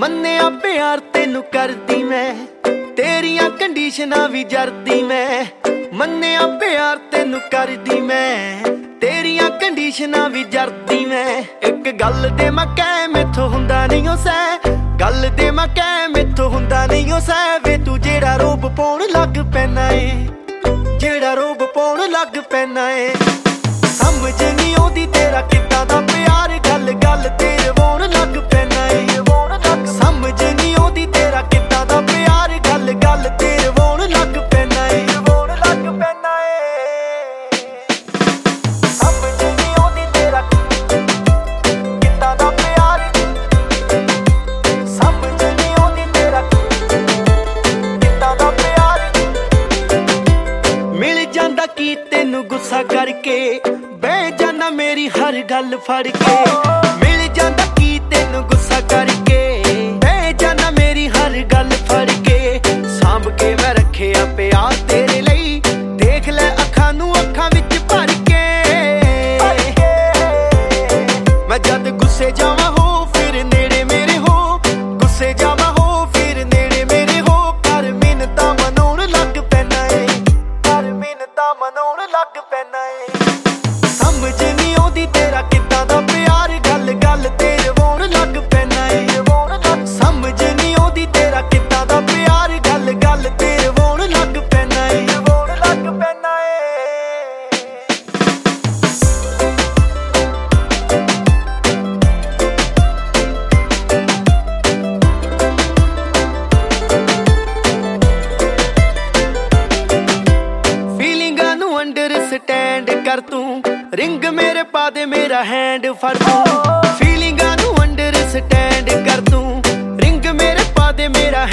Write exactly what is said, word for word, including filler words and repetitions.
ਮੰਨਿਆ ਪਿਆਰ ਤੈਨੂੰ ਕਰਦੀ ਮੈਂ, ਤੇਰੀਆਂ ਕੰਡੀਸ਼ਨਾਂ ਵੀ ਜਰਦੀ ਮੈਂ। ਮੰਨਿਆ ਪਿਆਰ ਤੈਨੂੰ ਕਰਦੀ ਮੈਂ, ਤੇਰੀਆਂ ਕੰਡੀਸ਼ਨਾਂ ਵੀ ਜਰਦੀ ਮੈਂ। ਇੱਕ ਗੱਲ ਦੇ ਮੈਂ ਕਹਿ ਮੈਥੋਂ ਹੁੰਦਾ ਨਹੀਂ ਓ ਸਹਿ, ਗੱਲ ਦੇ ਮੈਂ ਕਹਿ ਮੈਥੋਂ ਹੁੰਦਾ ਨਹੀਂ ਓ ਸਹਿ। ਵੇ ਤੂੰ ਜਿਹੜਾ ਰੋਬ ਪਾਉਣ ਲੱਗ ਪੈਣਾ ਏ, ਜਿਹੜਾ ਰੋਬ ਪਾਉਣ ਲੱਗ ਪੈਣਾ ਏ। ਸਮਝ ਨਹੀਂ ਆਉਂਦੀ ਤੇਰਾ ਕਿੱਦਾਂ ਦਾ ਪਿਆਰ, ਗੱਲ ਗੱਲ ਤੇ ਰਵਾਉਣ ਲੱਗ ਪੈਣਾ ਏ। ਸਮਝ ਨਹੀਂ ਆਉਂਦੀ ਤੇਰਾ ਕਿੱਦਾਂ ਦਾ ਪਿਆਰ, ਗੱਲ ਗੱਲ ਤੇ ਰਵਾਉਣ ਲੱਗ ਪੈਣਾ ਏ। ਰਵਾਉਣ ਲੱਗ ਪੈਣਾ ਏ। ਸਮਝ ਨਹੀਂ ਆਉਂਦੀ ਤੇਰਾ ਕਿੱਦਾਂ ਦਾ ਪਿਆਰ, ਸਮਝ ਨਹੀਂ ਆਉਂਦੀ ਤੇਰਾ ਕਿੱਦਾਂ ਦਾ ਪਿਆਰ। ਮਿਲ ਜਾਂਦਾ ਕੀ ਤੈਨੂੰ ਗੁੱਸਾ ਕਰਕੇ, ਬਹਿ ਜਾਨਾ ਮੇਰੀ ਹਰ ਗੱਲ ਫੜ ਕੇ। ਮਿਲ ਜਾਂਦਾ ਕੀ ਤੈਨੂੰ ਗੁੱਸਾ ਕਰਕੇ, ਬਹਿ ਜਾਨਾ ਮੇਰੀ ਹਰ ਗੱਲ ਫੜ ਕੇ। ਸਾਂਭ ਕੇ ਮੈਂ ਰੱਖਿਆ ਪਿਆਰ ਤੇਰੇ ਲਈ, ਦੇਖ ਲੈ ਅੱਖਾਂ ਨੂੰ ਅੱਖਾਂ ਵਿੱਚ ਭਰ ਕੇ। ਮੈਂ ਜਦ ਗੁੱਸੇ ਜਾਵਾਂ ਹੋ ਫਿਰ ਨੇੜੇ ਮੇਰੇ ਹੋ, ਗੁੱਸੇ ਜਾਵਾਂ ਹੋ ਫਿਰ ਨੇੜੇ ਮੇਰੇ ਹੋ। ਕਰ ਮਿੰਨਤਾਂ ਮਨਾਉਣ ਲੱਗ ਪੈਣਾ ਏ, ਕਰ ਮਿੰਨਤਾਂ ਮਨਾਉਣ ਲੱਗ ਪੈਣਾ ਏ। ਸਮਝ ਨਹੀਂ ਆਉਂਦੀ ਤੇਰਾ ਕਿੱਦਾਂ ਦਾ ਪਿਆਰ, ਗੱਲ ਗੱਲ ਤੇ ਰਵਾਉਣ ਲੱਗ ਪੈਣਾ ਏ। ਸਮਝ ਨਹੀਂ ਆਉਂਦੀ ਤੇਰਾ ਕਿੱਦਾਂ ਦਾ ਪਿਆਰ, ਗੱਲ ਗੱਲ ਤੇ ਰਵਾਉਣ ਲੱਗ ਪੈਣਾ ਏ। ਰਵਾਉਣ ਲੱਗ ਪੈਣਾ ਏ। ਫੀਲਿੰਗਾਂ ਨੂੰ ਅੰਡਰਸਟੈਂਡ ਕਰ ਤੂੰ, ਰਿੰਗ ਮੇਰੇ ਪਾ ਦੇ ਮੇਰਾ ਹੈਂਡ ਫੜ ਤੂੰ। ਫੀਲਿੰਗਾਂ ਨੂੰ ਅੰਡਰਸਟੈਂਡ ਕਰ ਤੂੰ, ਰਿੰਗ ਮੇਰੇ ਪਾ ਦੇ ਮੇਰਾ